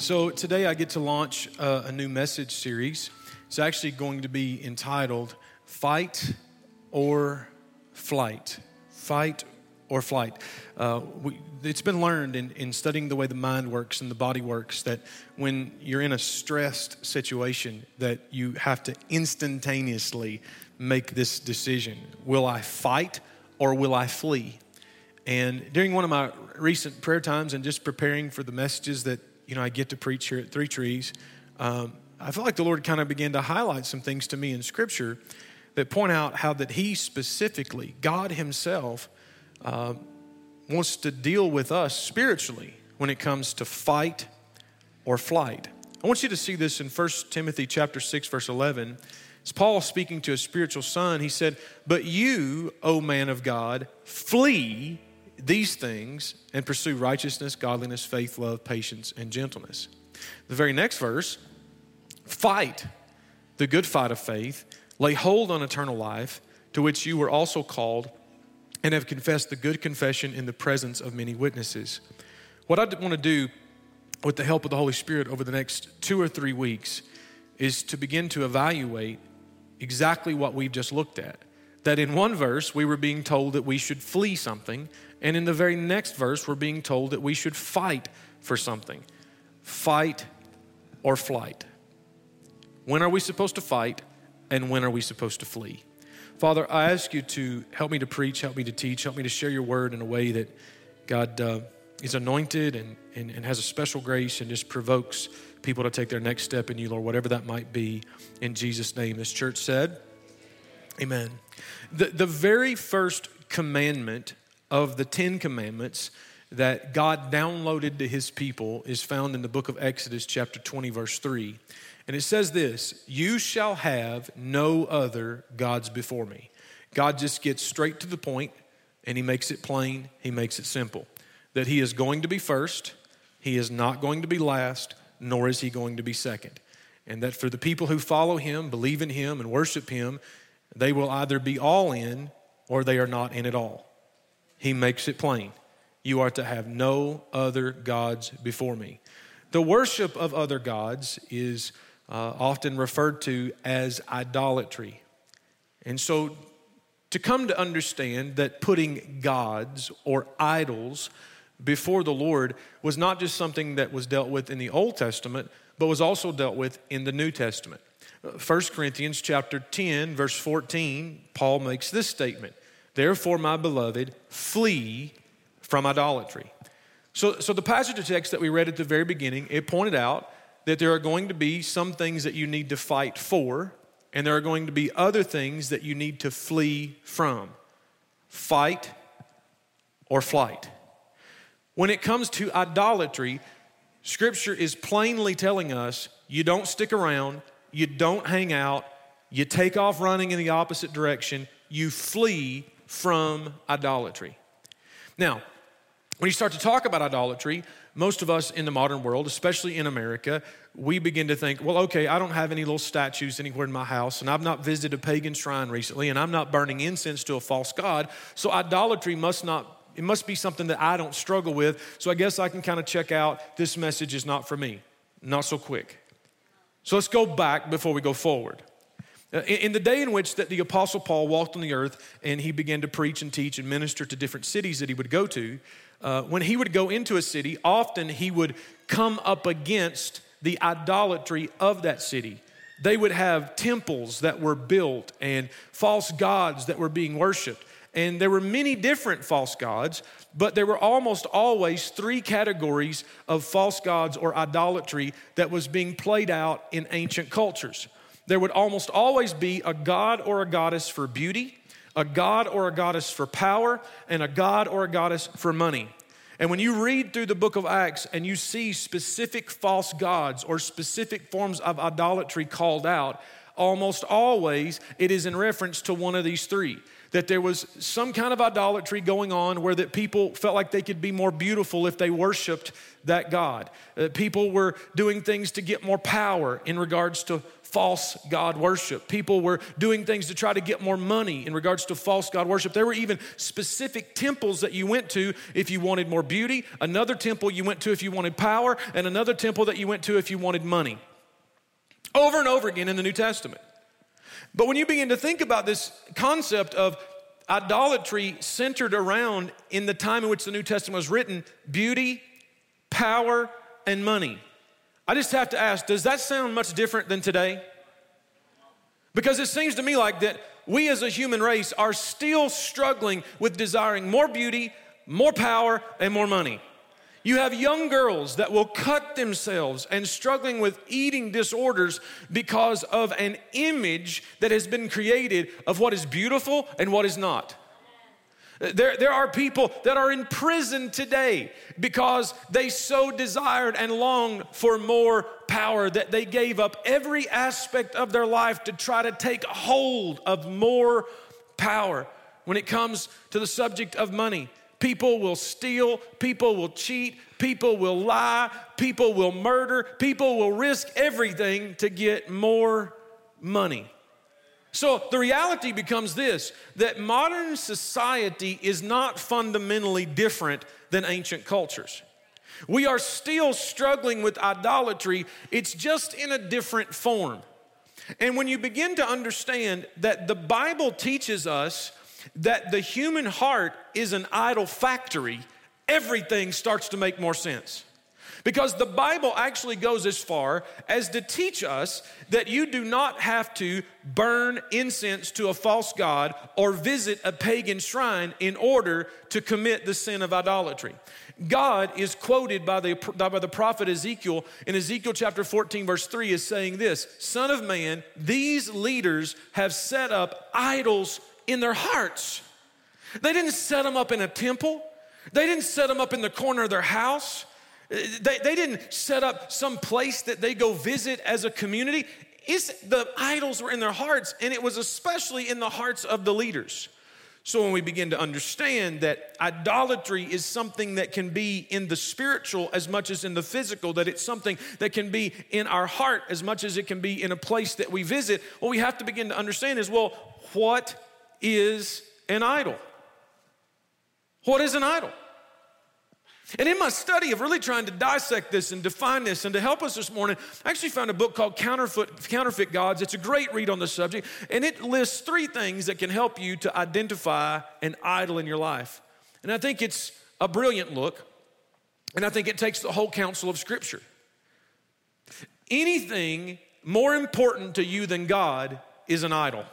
So today I get to launch a new message series. It's actually going to be entitled Fight or Flight. Fight or Flight. It's been learned in studying the way the mind works and the body works that when you're in a stressed situation that you have to instantaneously make this decision. Will I fight or will I flee? And during one of my recent prayer times and just preparing for the messages that I get to preach here at Three Trees, I feel like the Lord kind of began to highlight some things to me in Scripture that point out how that He specifically, God Himself, wants to deal with us spiritually when it comes to fight or flight. I want you to see this in 1 Timothy chapter 6, verse 11. It's Paul speaking to a spiritual son. He said, "But you, O man of God, flee these things and pursue righteousness, godliness, faith, love, patience, and gentleness." The very next verse, "Fight the good fight of faith, lay hold on eternal life, to which you were also called, and have confessed the good confession in the presence of many witnesses." What I want to do with the help of the Holy Spirit over the next 2 or 3 weeks is to begin to evaluate exactly what we've just looked at. That in one verse, we were being told that we should flee something, and in the very next verse, we're being told that we should fight for something. Fight or flight. When are we supposed to fight, and when are we supposed to flee? Father, I ask you to help me to preach, help me to teach, help me to share your word in a way that God is anointed and has a special grace and just provokes people to take their next step in you, Lord, whatever that might be. In Jesus' name, this church said, amen. The very first commandment of the 10 commandments that God downloaded to his people is found in the book of Exodus chapter 20, verse 3. And it says this, "You shall have no other gods before me." God just gets straight to the point and he makes it plain, he makes it simple. That he is going to be first, he is not going to be last, nor is he going to be second. And that for the people who follow him, believe in him, and worship him, they will either be all in or they are not in at all. He makes it plain. You are to have no other gods before me. The worship of other gods is often referred to as idolatry. And so to come to understand that putting gods or idols before the Lord was not just something that was dealt with in the Old Testament, but was also dealt with in the New Testament. 1 Corinthians chapter 10, verse 14, Paul makes this statement, "Therefore, my beloved, flee from idolatry." So the passage of text that we read at the very beginning, it pointed out that there are going to be some things that you need to fight for, and there are going to be other things that you need to flee from. Fight or flight. When it comes to idolatry, Scripture is plainly telling us you don't stick around, you don't hang out, you take off running in the opposite direction, you flee from idolatry. Now, when you start to talk about idolatry, most of us in the modern world, especially in America, we begin to think, well, okay, I don't have any little statues anywhere in my house, and I've not visited a pagan shrine recently, and I'm not burning incense to a false god, so idolatry it must be something that I don't struggle with, so I guess I can kind of check out, this message is not for me. Not so quick. So let's go back before we go forward. In the day in which that the Apostle Paul walked on the earth and he began to preach and teach and minister to different cities that he would go to, when he would go into a city, often he would come up against the idolatry of that city. They would have temples that were built and false gods that were being worshiped. And there were many different false gods, but there were almost always 3 categories of false gods or idolatry that was being played out in ancient cultures. There would almost always be a god or a goddess for beauty, a god or a goddess for power, and a god or a goddess for money. And when you read through the book of Acts and you see specific false gods or specific forms of idolatry called out, almost always it is in reference to one of these 3. that there was some kind of idolatry going on where that people felt like they could be more beautiful if they worshiped that God. People were doing things to get more power in regards to false God worship. People were doing things to try to get more money in regards to false God worship. There were even specific temples that you went to if you wanted more beauty, another temple you went to if you wanted power, and another temple that you went to if you wanted money. Over and over again in the New Testament. But when you begin to think about this concept of idolatry centered around, in the time in which the New Testament was written, beauty, power, and money, I just have to ask, does that sound much different than today? Because it seems to me like that we as a human race are still struggling with desiring more beauty, more power, and more money. You have young girls that will cut themselves and struggling with eating disorders because of an image that has been created of what is beautiful and what is not. There are people that are in prison today because they so desired and longed for more power that they gave up every aspect of their life to try to take hold of more power. When it comes to the subject of money, people will steal, people will cheat, people will lie, people will murder, people will risk everything to get more money. So the reality becomes this, that modern society is not fundamentally different than ancient cultures. We are still struggling with idolatry, it's just in a different form. And when you begin to understand that the Bible teaches us that the human heart is an idol factory, everything starts to make more sense. Because the Bible actually goes as far as to teach us that you do not have to burn incense to a false god or visit a pagan shrine in order to commit the sin of idolatry. God is quoted by the prophet Ezekiel in Ezekiel chapter 14 verse 3 as saying this, "Son of man, these leaders have set up idols in their hearts." They didn't set them up in a temple. They didn't set them up in the corner of their house. They didn't set up some place that they go visit as a community. The idols were in their hearts, and it was especially in the hearts of the leaders. So when we begin to understand that idolatry is something that can be in the spiritual as much as in the physical, that it's something that can be in our heart as much as it can be in a place that we visit, what we have to begin to understand is, well, what is an idol? What is an idol? And in my study of really trying to dissect this and define this and to help us this morning, I actually found a book called Counterfeit Gods. It's a great read on the subject, and it lists 3 things that can help you to identify an idol in your life. And I think it's a brilliant look, and I think it takes the whole counsel of Scripture. Anything more important to you than God is an idol.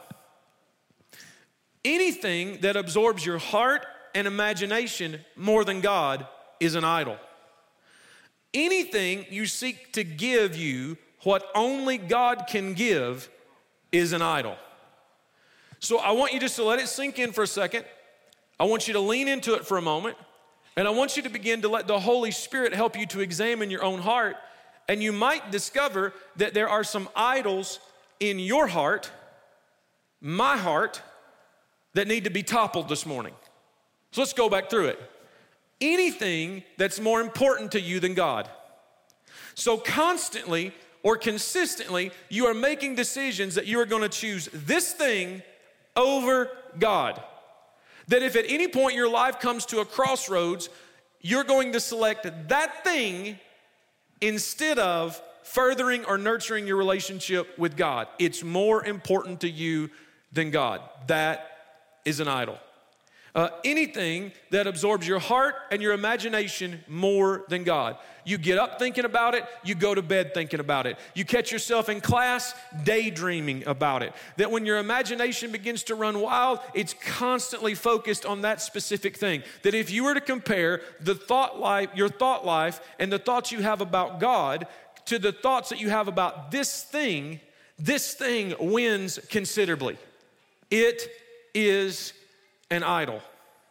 Anything that absorbs your heart and imagination more than God is an idol. Anything you seek to give you what only God can give is an idol. So I want you just to let it sink in for a second. I want you to lean into it for a moment. And I want you to begin to let the Holy Spirit help you to examine your own heart. And you might discover that there are some idols in your heart, my heart, that need to be toppled this morning. So let's go back through it. Anything that's more important to you than God. So constantly or consistently, you are making decisions that you are going to choose this thing over God. That if at any point your life comes to a crossroads, you're going to select that thing instead of furthering or nurturing your relationship with God. It's more important to you than God. That is an idol. Anything that absorbs your heart and your imagination more than God. You get up thinking about it, you go to bed thinking about it. You catch yourself in class daydreaming about it. That when your imagination begins to run wild, it's constantly focused on that specific thing. That if you were to compare your thought life and the thoughts you have about God to the thoughts that you have about this thing wins considerably. It is an idol.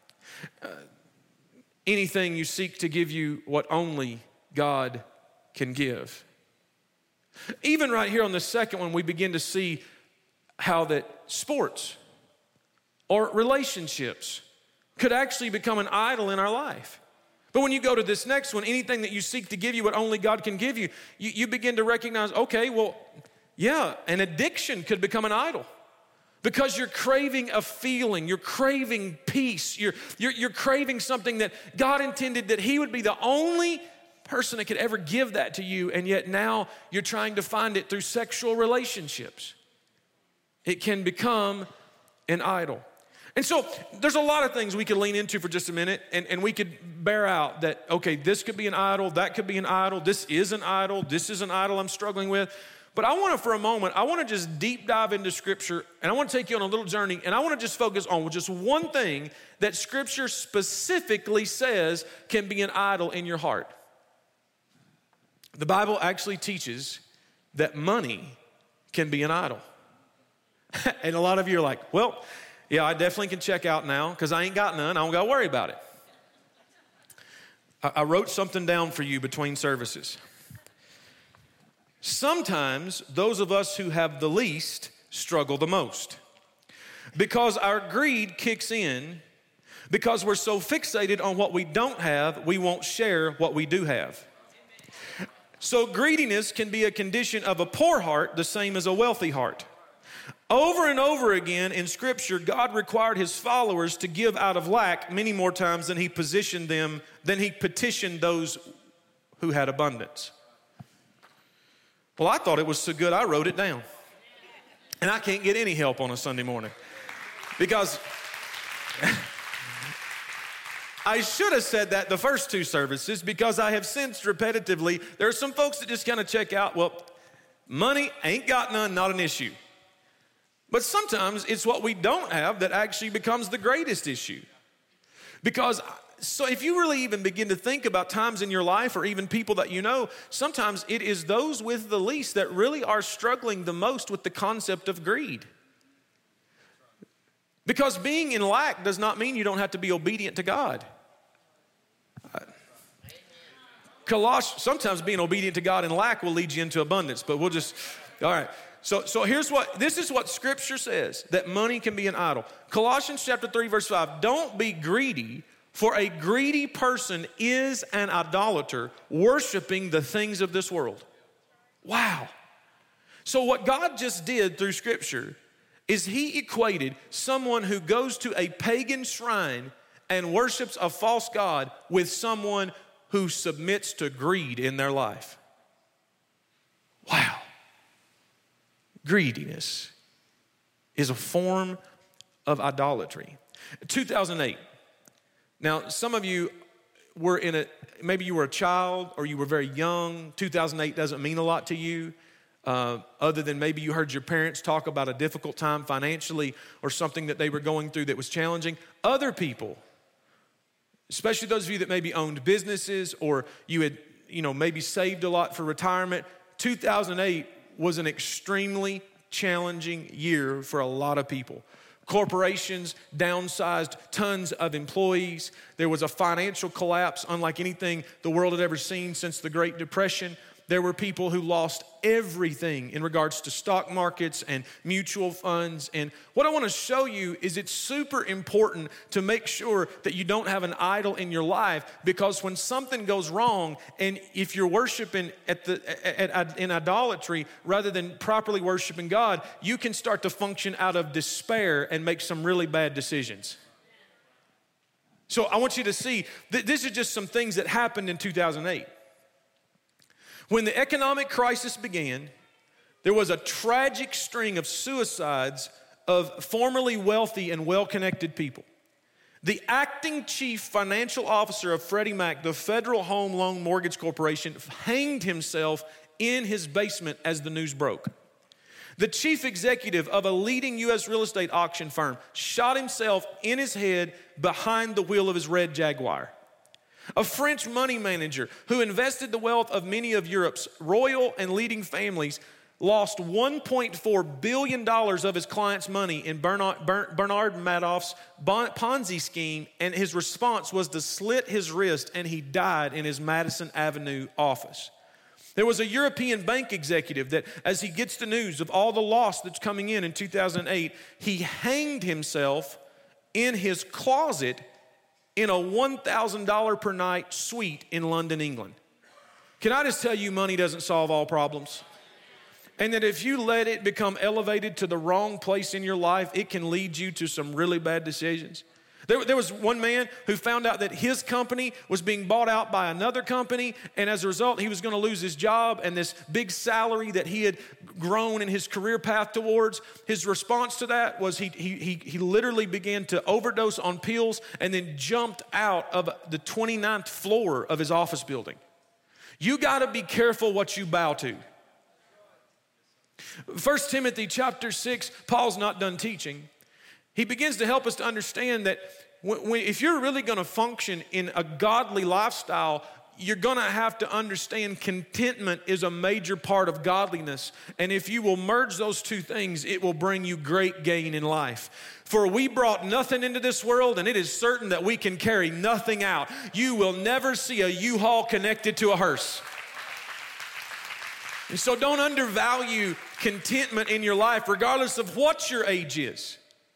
Anything you seek to give you what only God can give. Even right here on the second one, we begin to see how that sports or relationships could actually become an idol in our life. But when you go to this next one, anything that you seek to give you what only God can give you, you begin to recognize, okay, well, yeah, an addiction could become an idol. Because you're craving a feeling, you're craving peace, you're craving something that God intended that He would be the only person that could ever give that to you, and yet now you're trying to find it through sexual relationships. It can become an idol. And so there's a lot of things we could lean into for just a minute, and we could bear out that, okay, this could be an idol, that could be an idol, this is an idol, this is an idol I'm struggling with. But I want to, for a moment, I want to just deep dive into Scripture, and I want to take you on a little journey, and I want to just focus on just one thing that Scripture specifically says can be an idol in your heart. The Bible actually teaches that money can be an idol. And a lot of you are like, well, yeah, I definitely can check out now because I ain't got none. I don't got to worry about it. I wrote something down for you between services. Sometimes those of us who have the least struggle the most because our greed kicks in because we're so fixated on what we don't have, we won't share what we do have. So greediness can be a condition of a poor heart, the same as a wealthy heart. Over and over again in Scripture, God required His followers to give out of lack many more times than He petitioned those who had abundance. Well, I thought it was so good I wrote it down. And I can't get any help on a Sunday morning because I should have said that the first two services because I have sensed repetitively there are some folks that just kind of check out, well, money ain't got none, not an issue. But sometimes it's what we don't have that actually becomes the greatest issue. Because so if you really even begin to think about times in your life or even people that you know, sometimes it is those with the least that really are struggling the most with the concept of greed. Because being in lack does not mean you don't have to be obedient to God. Sometimes being obedient to God in lack will lead you into abundance, but all right. So this is what Scripture says, that money can be an idol. Colossians chapter 3, verse 5, don't be greedy, for a greedy person is an idolater, worshiping the things of this world. Wow. So what God just did through Scripture is He equated someone who goes to a pagan shrine and worships a false god with someone who submits to greed in their life. Wow. Greediness is a form of idolatry. 2008. Now, some of you were maybe you were a child or you were very young. 2008 doesn't mean a lot to you, other than maybe you heard your parents talk about a difficult time financially or something that they were going through that was challenging. Other people, especially those of you that maybe owned businesses or you had, maybe saved a lot for retirement, 2008 was an extremely challenging year for a lot of people. Corporations downsized tons of employees. There was a financial collapse unlike anything the world had ever seen since the Great Depression. There were people who lost everything in regards to stock markets and mutual funds. And what I want to show you is it's super important to make sure that you don't have an idol in your life, because when something goes wrong and if you're worshiping in idolatry rather than properly worshiping God, you can start to function out of despair and make some really bad decisions. So I want you to see that this is just some things that happened in 2008. When the economic crisis began, there was a tragic string of suicides of formerly wealthy and well-connected people. The acting chief financial officer of Freddie Mac, the Federal Home Loan Mortgage Corporation, hanged himself in his basement as the news broke. The chief executive of a leading U.S. real estate auction firm shot himself in his head behind the wheel of his red Jaguar. A French money manager who invested the wealth of many of Europe's royal and leading families lost $1.4 billion of his clients' money in Bernard Madoff's Ponzi scheme, and his response was to slit his wrist, and he died in his Madison Avenue office. There was a European bank executive that, as he gets the news of all the loss that's coming in 2008, he hanged himself in his closet in a $1,000 per night suite in London, England. Can I just tell you, money doesn't solve all problems? And that if you let it become elevated to the wrong place in your life, it can lead you to some really bad decisions. There was one man who found out that his company was being bought out by another company, and as a result, he was going to lose his job and this big salary that he had grown in his career path towards. His response to that was he literally began to overdose on pills and then jumped out of the 29th floor of his office building. You got to be careful what you bow to. 1 Timothy chapter 6, Paul's not done teaching. He begins to help us to understand that if you're really going to function in a godly lifestyle, you're going to have to understand contentment is a major part of godliness. And if you will merge those two things, it will bring you great gain in life. For we brought nothing into this world, and it is certain that we can carry nothing out. You will never see a U-Haul connected to a hearse. And so don't undervalue contentment in your life, regardless of what your age is.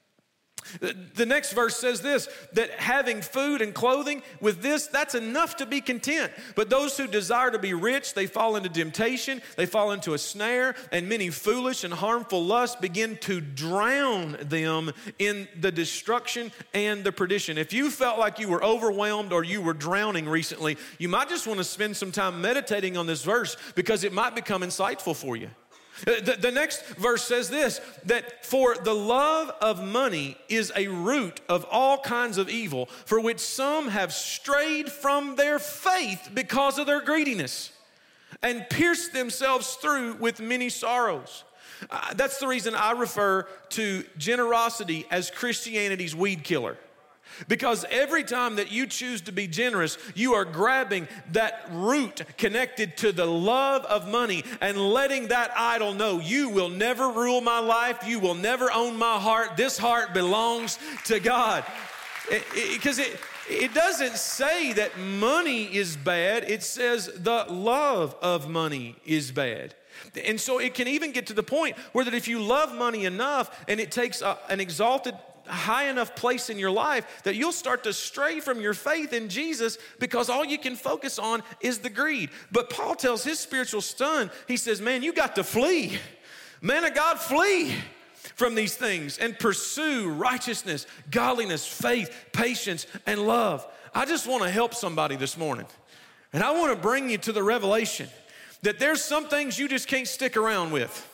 The next verse says this, that having food and clothing, with this, that's enough to be content. But those who desire to be rich, they fall into temptation, they fall into a snare, and many foolish and harmful lusts begin to drown them in the destruction and the perdition. If you felt like you were overwhelmed or you were drowning recently, you might just want to spend some time meditating on this verse because it might become insightful for you. The next verse says this, that for the love of money is a root of all kinds of evil, for which some have strayed from their faith because of their greediness and pierced themselves through with many sorrows. That's the reason I refer to generosity as Christianity's weed killer. Because every time that you choose to be generous, you are grabbing that root connected to the love of money and letting that idol know, you will never rule my life, you will never own my heart, this heart belongs to God. Because it doesn't say that money is bad, it says the love of money is bad. And so it can even get to the point where that if you love money enough and it takes an exalted high enough place in your life that you'll start to stray from your faith in Jesus because all you can focus on is the greed. But Paul tells his spiritual son, he says, man, you got to flee. Man of God, flee from these things and pursue righteousness, godliness, faith, patience, and love. I just want to help somebody this morning. And I want to bring you to the revelation that there's some things you just can't stick around with.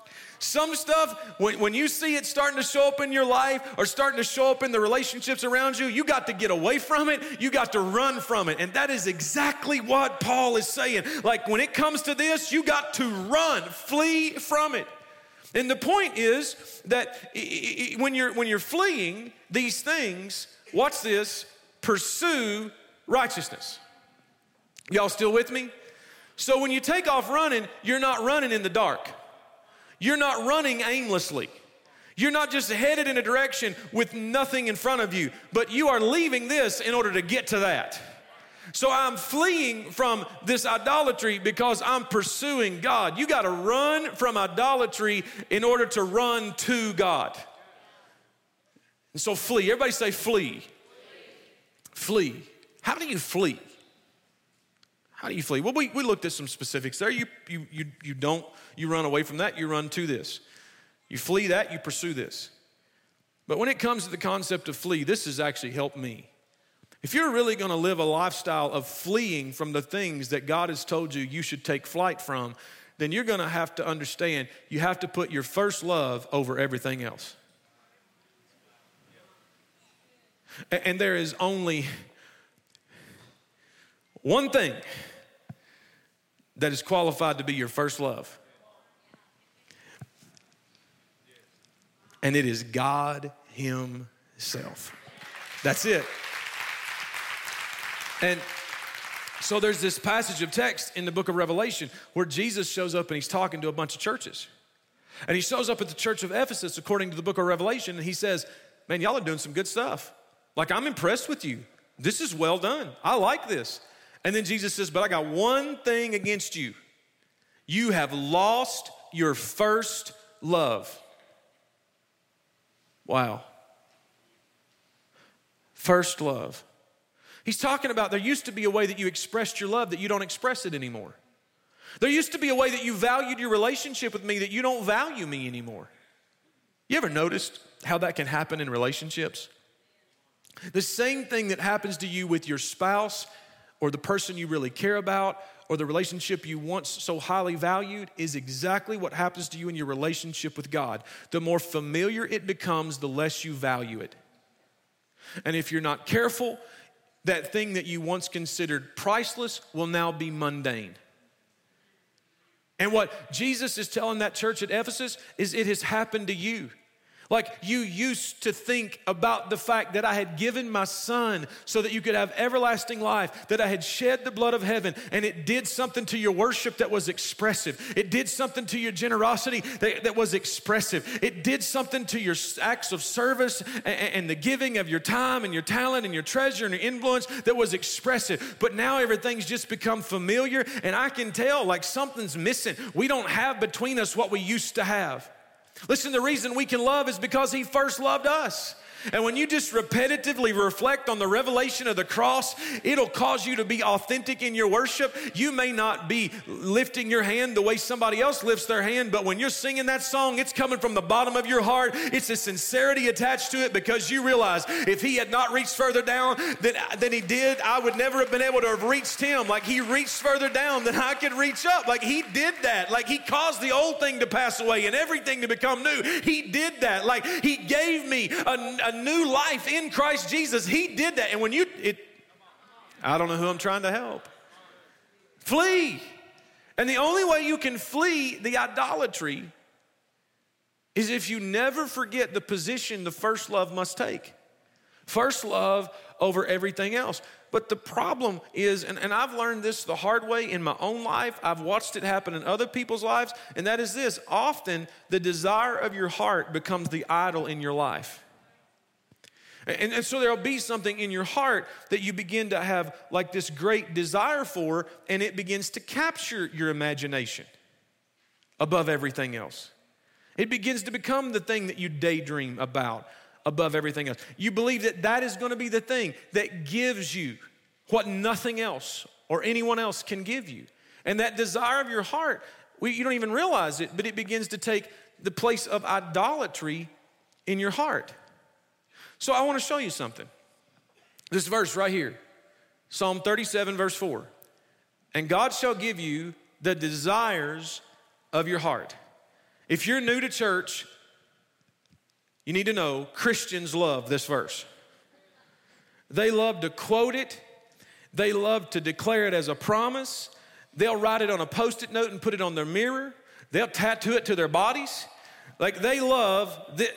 Some stuff, when you see it starting to show up in your life or starting to show up in the relationships around you, you got to get away from it. You got to run from it. And that is exactly what Paul is saying. Like when it comes to this, you got to run, flee from it. And the point is that when you're fleeing these things, watch this, pursue righteousness. Y'all still with me? So when you take off running, you're not running in the dark. You're not running aimlessly. You're not just headed in a direction with nothing in front of you, but you are leaving this in order to get to that. So I'm fleeing from this idolatry because I'm pursuing God. You got to run from idolatry in order to run to God. And so flee. Everybody say flee. Flee. How do you flee? How do you flee? Well, we looked at some specifics there. You run away from that, you run to this. You flee that, you pursue this. But when it comes to the concept of flee, this has actually helped me. If you're really going to live a lifestyle of fleeing from the things that God has told you should take flight from, then you're going to have to understand you have to put your first love over everything else. And there is only one thing that is qualified to be your first love. And it is God Himself. That's it. And so there's this passage of text in the book of Revelation where Jesus shows up and He's talking to a bunch of churches. And He shows up at the church of Ephesus according to the book of Revelation, and He says, man, y'all are doing some good stuff. Like, I'm impressed with you. This is well done. I like this. And then Jesus says, but I got one thing against you. You have lost your first love. Wow. First love. He's talking about there used to be a way that you expressed your love that you don't express it anymore. There used to be a way that you valued your relationship with me that you don't value me anymore. You ever noticed how that can happen in relationships? The same thing that happens to you with your spouse or the person you really care about or the relationship you once so highly valued is exactly what happens to you in your relationship with God. The more familiar it becomes, the less you value it. And if you're not careful, that thing that you once considered priceless will now be mundane. And what Jesus is telling that church at Ephesus is it has happened to you. Like you used to think about the fact that I had given my son so that you could have everlasting life, that I had shed the blood of heaven, and it did something to your worship that was expressive. It did something to your generosity that was expressive. It did something to your acts of service and the giving of your time and your talent and your treasure and your influence that was expressive. But now everything's just become familiar, and I can tell like something's missing. We don't have between us what we used to have. Listen, the reason we can love is because he first loved us. And when you just repetitively reflect on the revelation of the cross, it'll cause you to be authentic in your worship. You may not be lifting your hand the way somebody else lifts their hand, but when you're singing that song, it's coming from the bottom of your heart. It's a sincerity attached to it because you realize if he had not reached further down than he did, I would never have been able to have reached him. Like he reached further down than I could reach up. Like he did that. Like he caused the old thing to pass away and everything to become new. He did that. Like he gave me a new life in Christ Jesus. He did that. And when I don't know who I'm trying to help. Flee. And the only way you can flee the idolatry is if you never forget the position the first love must take. First love over everything else. But the problem is, and I've learned this the hard way in my own life, I've watched it happen in other people's lives, and that is this: often the desire of your heart becomes the idol in your life. And so there'll be something in your heart that you begin to have like this great desire for, and it begins to capture your imagination above everything else. It begins to become the thing that you daydream about above everything else. You believe that that is going to be the thing that gives you what nothing else or anyone else can give you. And that desire of your heart, you don't even realize it, but it begins to take the place of idolatry in your heart. So I want to show you something. This verse right here, Psalm 37, verse 4. And God shall give you the desires of your heart. If you're new to church, you need to know Christians love this verse. They love to quote it. They love to declare it as a promise. They'll write it on a Post-it note and put it on their mirror. They'll tattoo it to their bodies. Like they love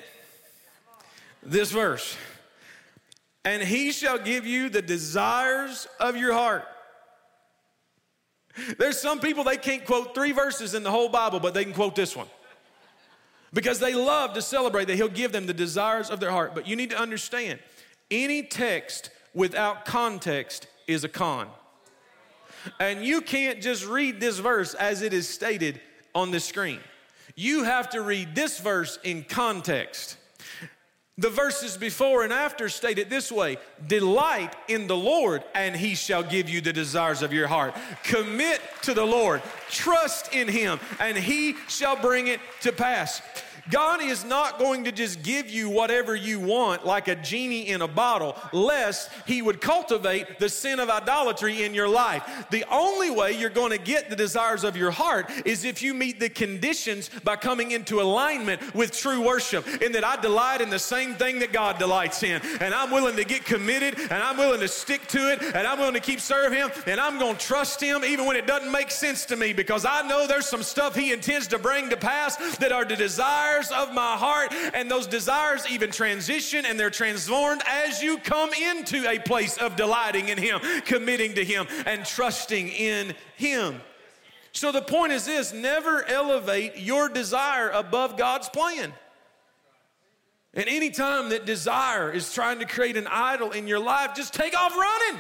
this verse. And he shall give you the desires of your heart. There's some people, they can't quote 3 verses in the whole Bible, but they can quote this one. Because they love to celebrate that he'll give them the desires of their heart. But you need to understand, any text without context is a con. And you can't just read this verse as it is stated on the screen. You have to read this verse in context. The verses before and after state it this way: delight in the Lord, and he shall give you the desires of your heart. Commit to the Lord, trust in him, and he shall bring it to pass. God is not going to just give you whatever you want like a genie in a bottle, lest he would cultivate the sin of idolatry in your life. The only way you're going to get the desires of your heart is if you meet the conditions by coming into alignment with true worship, in that I delight in the same thing that God delights in, and I'm willing to get committed, and I'm willing to stick to it, and I'm willing to keep serving him, and I'm going to trust him even when it doesn't make sense to me, because I know there's some stuff he intends to bring to pass that are the desires of my heart, and those desires even transition and they're transformed as you come into a place of delighting in him, committing to him, and trusting in him. So the point is this: never elevate your desire above God's plan. And any time that desire is trying to create an idol in your life, just take off running.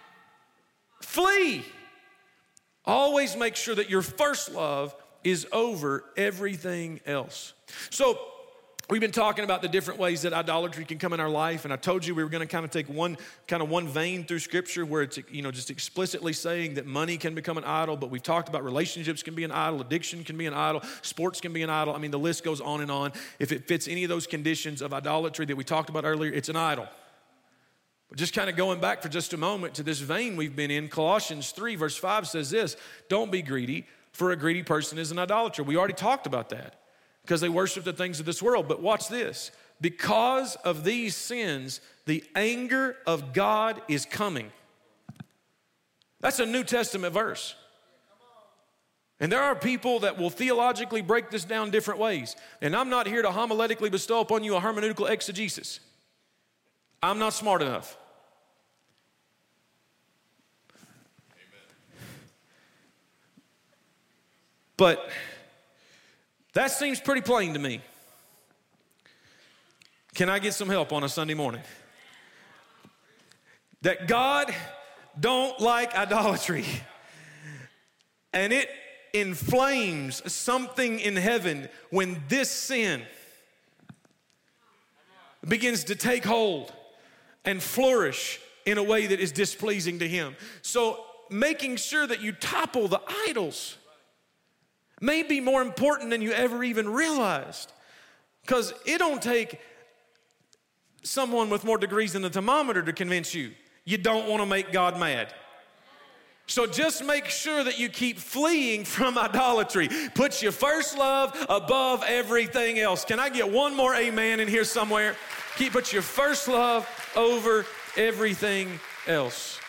Flee. Always make sure that your first love is over everything else. So We've been talking about the different ways that idolatry can come in our life, and I told you we were going to kind of take one vein through Scripture where it's, just explicitly saying that money can become an idol, but we've talked about relationships can be an idol, addiction can be an idol, sports can be an idol. I mean, the list goes on and on. If it fits any of those conditions of idolatry that we talked about earlier, it's an idol. But just kind of going back for just a moment to this vein we've been in, Colossians 3 verse 5 says this, don't be greedy, for a greedy person is an idolater. We already talked about that. Because they worship the things of this world. But watch this. Because of these sins, the anger of God is coming. That's a New Testament verse. And there are people that will theologically break this down different ways. And I'm not here to homiletically bestow upon you a hermeneutical exegesis. I'm not smart enough. Amen. But that seems pretty plain to me. Can I get some help on a Sunday morning? That God don't like idolatry. And it inflames something in heaven when this sin begins to take hold and flourish in a way that is displeasing to Him. So making sure that you topple the idols may be more important than you ever even realized. Because it don't take someone with more degrees than the thermometer to convince you don't want to make God mad. So just make sure that you keep fleeing from idolatry. Put your first love above everything else. Can I get one more amen in here somewhere? Put your first love over everything else.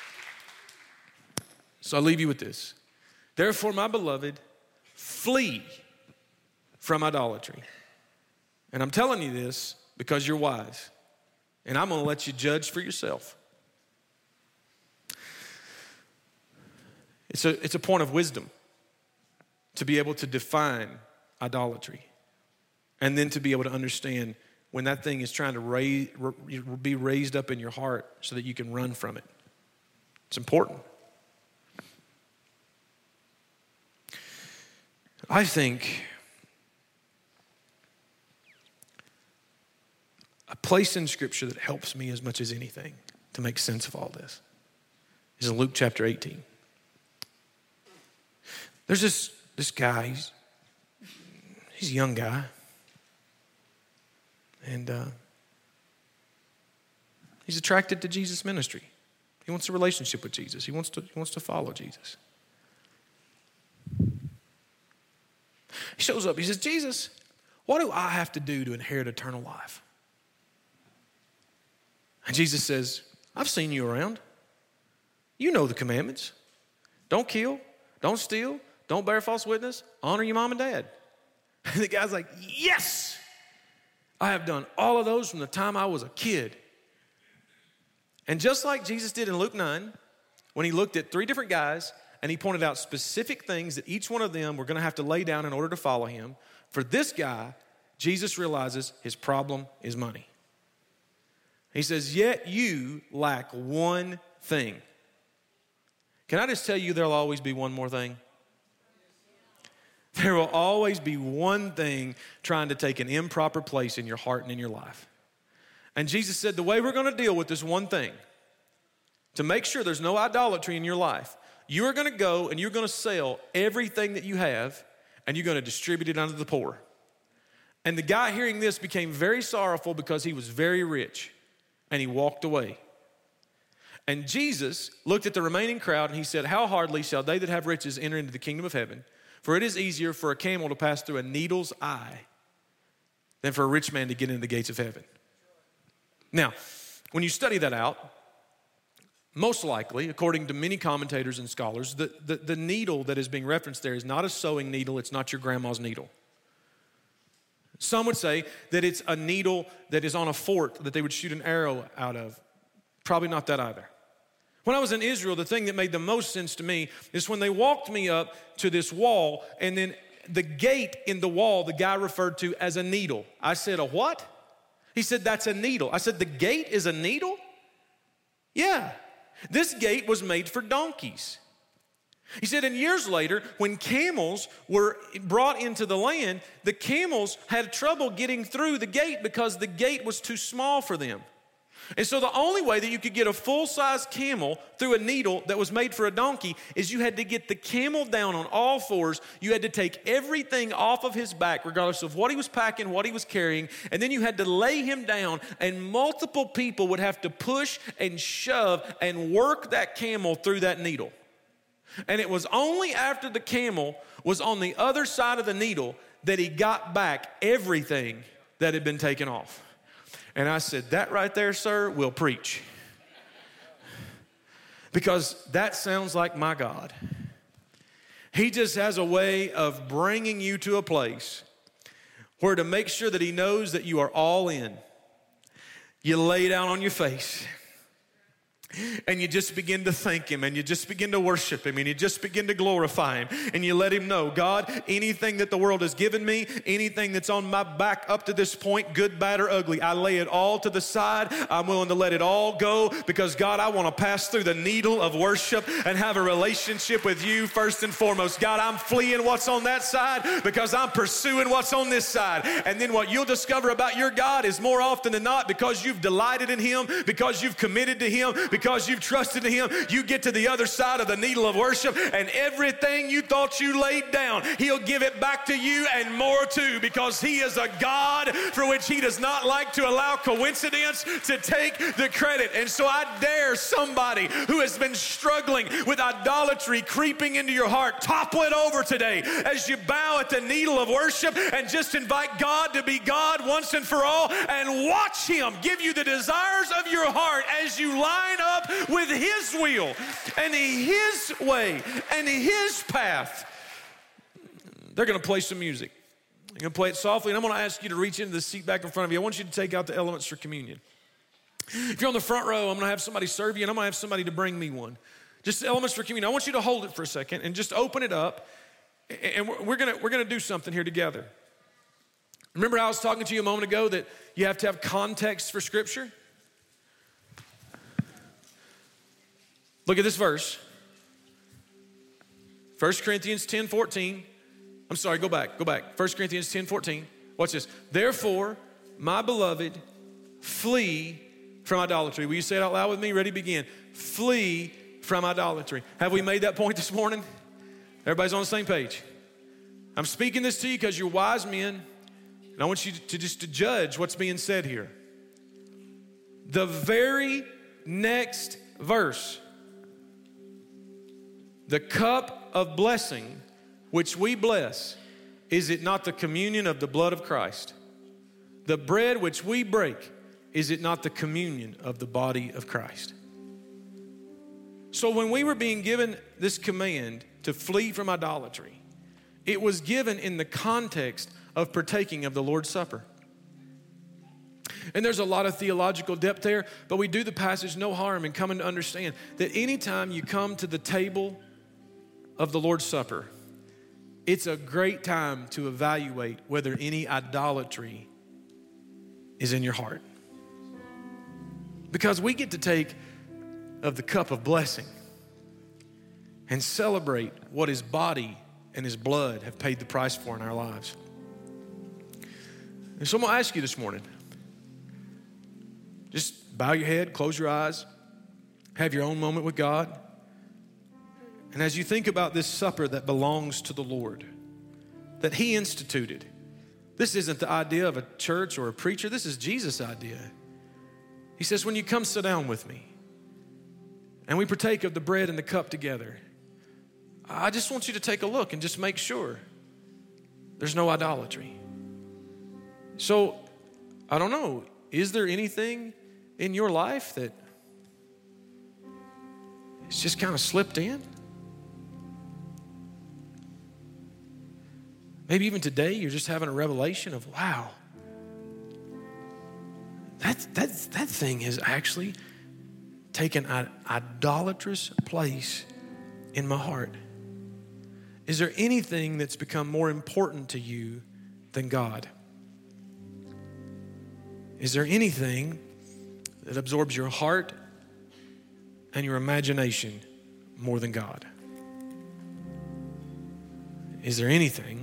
So I'll leave you with this. Therefore, my beloved, flee from idolatry. And I'm telling you this because you're wise. And I'm going to let you judge for yourself. It's a point of wisdom to be able to define idolatry. And then to be able to understand when that thing is trying to be raised up in your heart so that you can run from it. It's important. I think a place in Scripture that helps me as much as anything to make sense of all this is in Luke chapter 18. There's this guy, he's a young guy, and he's attracted to Jesus' ministry. He wants a relationship with Jesus. He wants to follow Jesus. He shows up. He says, Jesus, what do I have to do to inherit eternal life? And Jesus says, I've seen you around. You know the commandments. Don't kill. Don't steal. Don't bear false witness. Honor your mom and dad. And the guy's like, yes, I have done all of those from the time I was a kid. And just like Jesus did in Luke 9, when he looked at 3 different guys and he pointed out specific things that each one of them were going to have to lay down in order to follow him, for this guy, Jesus realizes his problem is money. He says, yet you lack one thing. Can I just tell you there'll always be one more thing? There will always be one thing trying to take an improper place in your heart and in your life. And Jesus said the way we're going to deal with this one thing, to make sure there's no idolatry in your life, you are going to go and you're going to sell everything that you have and you're going to distribute it unto the poor. And the guy hearing this became very sorrowful because he was very rich and he walked away. And Jesus looked at the remaining crowd and he said, how hardly shall they that have riches enter into the kingdom of heaven? For it is easier for a camel to pass through a needle's eye than for a rich man to get into the gates of heaven. Now, when you study that out, most likely, according to many commentators and scholars, the needle that is being referenced there is not a sewing needle, it's not your grandma's needle. Some would say that it's a needle that is on a fort that they would shoot an arrow out of. Probably not that either. When I was in Israel, the thing that made the most sense to me is when they walked me up to this wall, and then the gate in the wall, the guy referred to as a needle. I said, a what? He said, that's a needle. I said, the gate is a needle? Yeah. This gate was made for donkeys. He said, and years later, when camels were brought into the land, the camels had trouble getting through the gate because the gate was too small for them. And so the only way that you could get a full-size camel through a needle that was made for a donkey is you had to get the camel down on all fours. You had to take everything off of his back, regardless of what he was packing, what he was carrying, and then you had to lay him down, and multiple people would have to push and shove and work that camel through that needle. And it was only after the camel was on the other side of the needle that he got back everything that had been taken off. And I said, that right there, sir, will preach. Because that sounds like my God. He just has a way of bringing you to a place where, to make sure that he knows that you are all in, you lay down on your face. And you just begin to thank him, and you just begin to worship him, and you just begin to glorify him, and you let him know, God, anything that the world has given me, anything that's on my back up to this point, good, bad, or ugly, I lay it all to the side. I'm willing to let it all go because, God, I want to pass through the needle of worship and have a relationship with you first and foremost. God, I'm fleeing what's on that side because I'm pursuing what's on this side. And then what you'll discover about your God is, more often than not, because you've delighted in him, because you've committed to him, because you've trusted in him, you get to the other side of the needle of worship, and everything you thought you laid down, he'll give it back to you and more too, because he is a God for which he does not like to allow coincidence to take the credit. And so I dare somebody who has been struggling with idolatry creeping into your heart, topple it over today as you bow at the needle of worship and just invite God to be God once and for all, and watch him give you the desires of your heart as you line up with his will and his way and his path. They're going to play some music. They're going to play it softly, and I'm going to ask you to reach into the seat back in front of you. I want you to take out the elements for communion. If you're on the front row, I'm going to have somebody serve you, and I'm going to have somebody to bring me one. Just elements for communion. I want you to hold it for a second and just open it up, and we're going to do something here together. Remember how I was talking to you a moment ago that you have to have context for Scripture? Look at this verse. 1 Corinthians 10:14. I'm sorry, go back. 1 Corinthians 10:14. Watch this. Therefore, my beloved, flee from idolatry. Will you say it out loud with me? Ready, begin. Flee from idolatry. Have we made that point this morning? Everybody's on the same page. I'm speaking this to you because you're wise men, and I want you to just judge what's being said here. The very next verse. The cup of blessing which we bless, is it not the communion of the blood of Christ? The bread which we break, is it not the communion of the body of Christ? So when we were being given this command to flee from idolatry, it was given in the context of partaking of the Lord's Supper. And there's a lot of theological depth there, but we do the passage no harm in coming to understand that anytime you come to the table of the Lord's Supper, it's a great time to evaluate whether any idolatry is in your heart. Because we get to take of the cup of blessing and celebrate what his body and his blood have paid the price for in our lives. And so I'm going to ask you this morning, just bow your head, close your eyes, have your own moment with God. And as you think about this supper that belongs to the Lord, that he instituted, this isn't the idea of a church or a preacher, this is Jesus' idea. He says, when you come sit down with me and we partake of the bread and the cup together, I just want you to take a look and just make sure there's no idolatry. So, I don't know, is there anything in your life that it's just kind of slipped in? Maybe even today you're just having a revelation of, wow, that thing has actually taken an idolatrous place in my heart. Is there anything that's become more important to you than God? Is there anything that absorbs your heart and your imagination more than God? Is there anything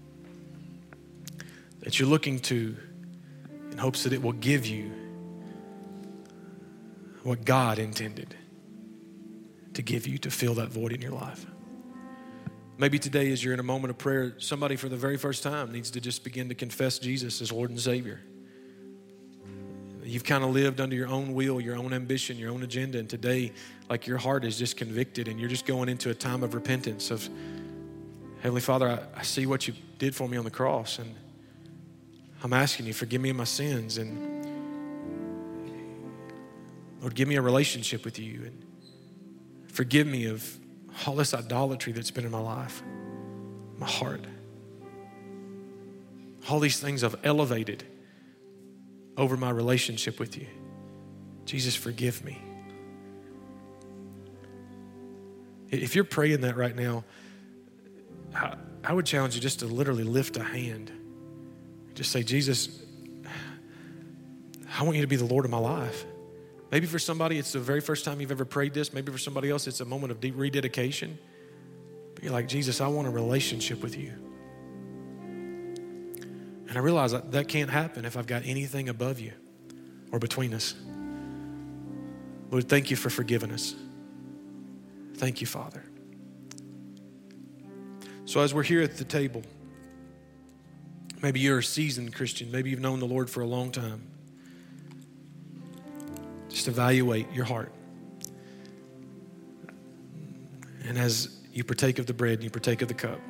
that you're looking to in hopes that it will give you what God intended to give you to fill that void in your life? Maybe today, as you're in a moment of prayer, somebody for the very first time needs to just begin to confess Jesus as Lord and Savior. You've kind of lived under your own will, your own ambition, your own agenda, and today, like, your heart is just convicted and you're just going into a time of repentance of, Heavenly Father, I see what you did for me on the cross, and I'm asking you, forgive me of my sins, and Lord, give me a relationship with you, and forgive me of all this idolatry that's been in my life, my heart. All these things I've elevated over my relationship with you. Jesus, forgive me. If you're praying that right now, I would challenge you just to literally lift a hand. Just say, Jesus, I want you to be the Lord of my life. Maybe for somebody, it's the very first time you've ever prayed this. Maybe for somebody else, it's a moment of deep rededication. But you're like, Jesus, I want a relationship with you. And I realize that can't happen if I've got anything above you or between us. Lord, thank you for forgiving us. Thank you, Father. So as we're here at the table, maybe you're a seasoned Christian. Maybe you've known the Lord for a long time. Just evaluate your heart. And as you partake of the bread and you partake of the cup,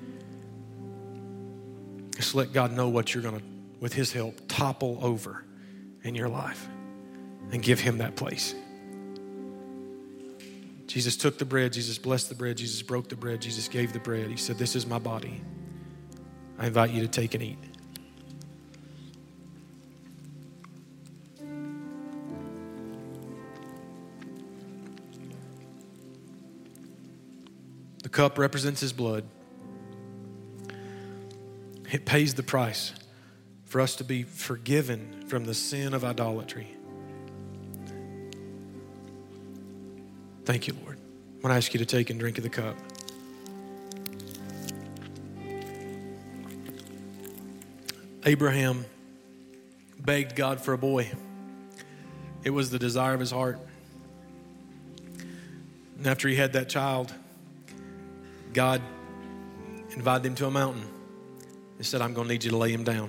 just let God know what you're going to, with His help, topple over in your life and give Him that place. Jesus took the bread, Jesus blessed the bread, Jesus broke the bread, Jesus gave the bread. He said, this is my body. I invite you to take and eat. The cup represents His blood. It pays the price for us to be forgiven from the sin of idolatry. Thank you, Lord. I'm going to ask you to take and drink of the cup. Abraham begged God for a boy. It was the desire of his heart. And after he had that child, God invited him to a mountain. He said, I'm going to need you to lay him down.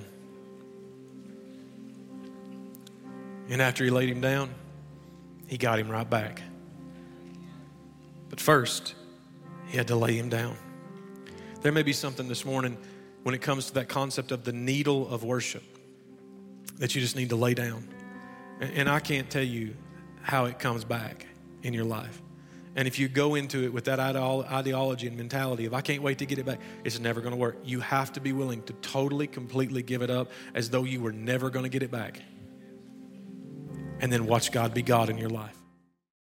And after he laid him down, He got him right back. But first, He had to lay him down. There may be something this morning when it comes to that concept of the needle of worship that you just need to lay down. And I can't tell you how it comes back in your life. And if you go into it with that ideology and mentality of, I can't wait to get it back, it's never going to work. You have to be willing to totally, completely give it up as though you were never going to get it back. And then watch God be God in your life.